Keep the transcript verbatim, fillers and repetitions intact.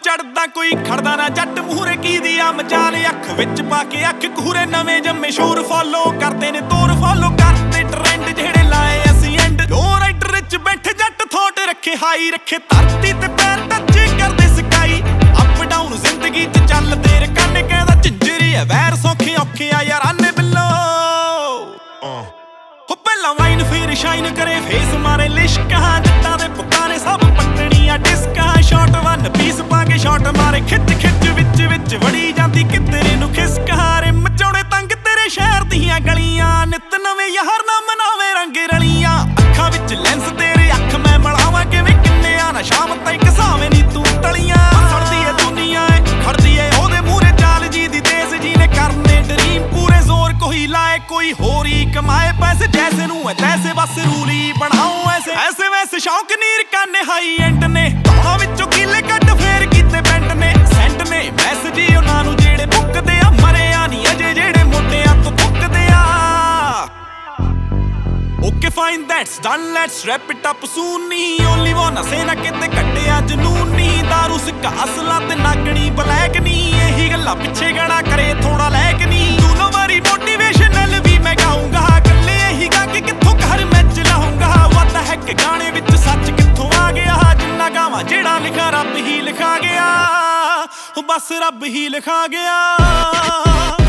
ਚੜਦਾ ਕੋਈ ਖੜਦਾ ਨਾ ਜੱਟ ਮੂਹਰੇ ਕੀ ਦੀ ਆ ਮਜਾਲ ਅੱਖ ਵਿੱਚ ਪਾ ਕੇ ਅੱਖ ਕੂਰੇ ਨਵੇਂ ਜੰਮੇ ਸ਼ੋਰ ਫੋਲੋ ਕਰਦੇ ਨੇ ਤੋਰ ਫੋਲੋ ਕਰਦੇ ਟ੍ਰੈਂਡ ਜਿਹੜੇ ਲਾਏ ਅਸੀਂ ਐਂਡ ਲੋ ਰਾਈਡਰ ਵਿੱਚ ਬੈਠੇ ਜੱਟ ਥੋਟ ਰੱਖੇ ਹਾਈ ਰੱਖੇ ਧਰਤੀ ਤੇ ਪੈਰ ਟੱਚ ਕਰਦੇ ਸਕਾਈ ਅਪ ਡਾਊਨ ਜ਼ਿੰਦਗੀ ਚ ਚੱਲਦੇ ਰਕਾਨੇ ਕਹਿੰਦਾ ਝਿੰਜਰੀ ਐ ਵੈਰ ਸੌਖੇ ਔਖੇ ਆ ਯਾਰ ਆਨੇ ਬਿੱਲੋ ਹੋ ਪਹਿਲਾਂ ਵਾਈਨ ਫੇਰ ਸ਼ਾਈਨ ਕਰੇ ਫੇਸ ਮਾਰੇ ਲਿਸ਼ਕਾਂ ਜੱਟਾਂ ਦੇ ਪੁੱਤਾਂ ਨੇ ਸਭ ਪੱਟਣੀਆਂ ਡਿਸਕਾਂ ਸ਼ਾਟ ਵਨ ਪੀਸ ਪਾ ਕੇ ਸ਼ਾਟ ਮਾਰੇ ਖਿੱਚ ਖਿੱਚ ਵਿੱਚ ਵਿੱਚ ਵੜੀ ਜਾਂਦੀ ਕਿੱਧਰੇ ਨੂੰ ਖਿਸਕਾਰੇ ਮਚਾਉਣੇ ਤੰਗ ਤੇਰੇ ਸ਼ਹਿਰ ਦੀਆਂ ਗਲੀਆਂ ਨਿਤ ਨਵੇਂ ਯਾਰ ਨਾ ਮਨਾਵੇ ਰੰਗ ਰਲੀਆਂ ਅੱਖਾਂ ਵਿੱਚ ਲੈਂਸ ਤੇਰੇ ਅੱਖ ਮੈਂ ਮਲਾਵਾਂ ਕਿਵੇਂ ਕਿੰਨਿਆਂ ਨਾ ਸ਼ਾਮ ਤਾਈਂ ਘਸਾਵੇਂ ਨੀ ਤੂੰ ਤਲੀਆਂ ਸੜਦੀ ਏ ਦੁਨੀਆ ਏ ਖੜਦੀ ਏ ਉਹਦੇ ਮੂਹਰੇ ਚਾਲ ਜੀ ਦੀ ਤੇਜ਼ ਜੀ ਨੇ ਕਰਨੇ ਡਰੀਮ ਪੂਰੇ ਜ਼ੋਰ ਕੋਈ ਲਾਏ ਕੋਈ ਹੋਰ ਹੀ ਕਮਾਏ ਪੈਸੇ ਜੈਸੇ ਨੂੰ ਐ ਤੈਸੇ ਬਸ ਰੂਲੀ ਬਣਾਓ ਐਸੇ ਐਸੇ ਵੈਸੇ ਸ਼ੌਕ ਨੀਰ ਕਾਨੇ ਹਾਈ ਐਂਡ ਨੇ ਤਾਂ ਵਿੱਚੋਂ ਕੀਲੇ ਕੱਟ ਫੇਰ ਕੀਤੇ ਪੈਂਟ ਨੇ ਸੈਂਟ ਨੇ ਮੈਸੇਜ ਹੀ ਉਹਨਾਂ ਨੂੰ ਜਿਹੜੇ ਮੁੱਕਦੇ ਆ ਮਰਿਆ ਨਹੀਂ ਅਜੇ ਜਿਹੜੇ ਮੋਟਿਆਂ ਤੋਂ ਥੁੱਕਦੇ ਆ okay fine that's done let's wrap it up soon ਨੀ ਓਨਲੀ ਵਨ ਸੇ ਨਾ ਕਿਤੇ ਕੱਟਿਆ ਜਨੂਨ ਨੀ ਦਾਰੂ ਸਿੱਕਾ ਅਸਲਾ ਤੇ ਨਾਗਣੀ ਬਲੈਕ ਨੀ ਇਹੀ ਗੱਲਾਂ ਪਿੱਛੇ ਗੜਾ ਕਰੇ ਥੋੜਾ ਲੈਕ ਨੀ ਤੂੰ ਨੋ ਵਾਰੀ ਮੋਟੀਵੇਸ਼ਨਲ ਵੀ ਮੈਂ ਗਾਉਂਗਾ ਕੱਲੇ ਇਹੀ ਗਾ ਕਿ ਕਿੱਥੋਂ ਘਰ ਮੈਂ ਚਲਾਉਂਗਾ ਵਾਟ ਦ ਹੈਕ ਗਾਣੇ ਵਿੱਚ ਸੱਚ ਕਿੱਥੋਂ ਆ ਗਿਆ ਜਿੰਨਾ ਗਾਵਾਂ ਜਿਹੜਾ ਲਿਖਾ ਰੱਬ ਹੀ ਲਿਖਾ ਗਿਆ ਬਸ ਰੱਬ ਹੀ ਲਿਖਾ ਗਿਆ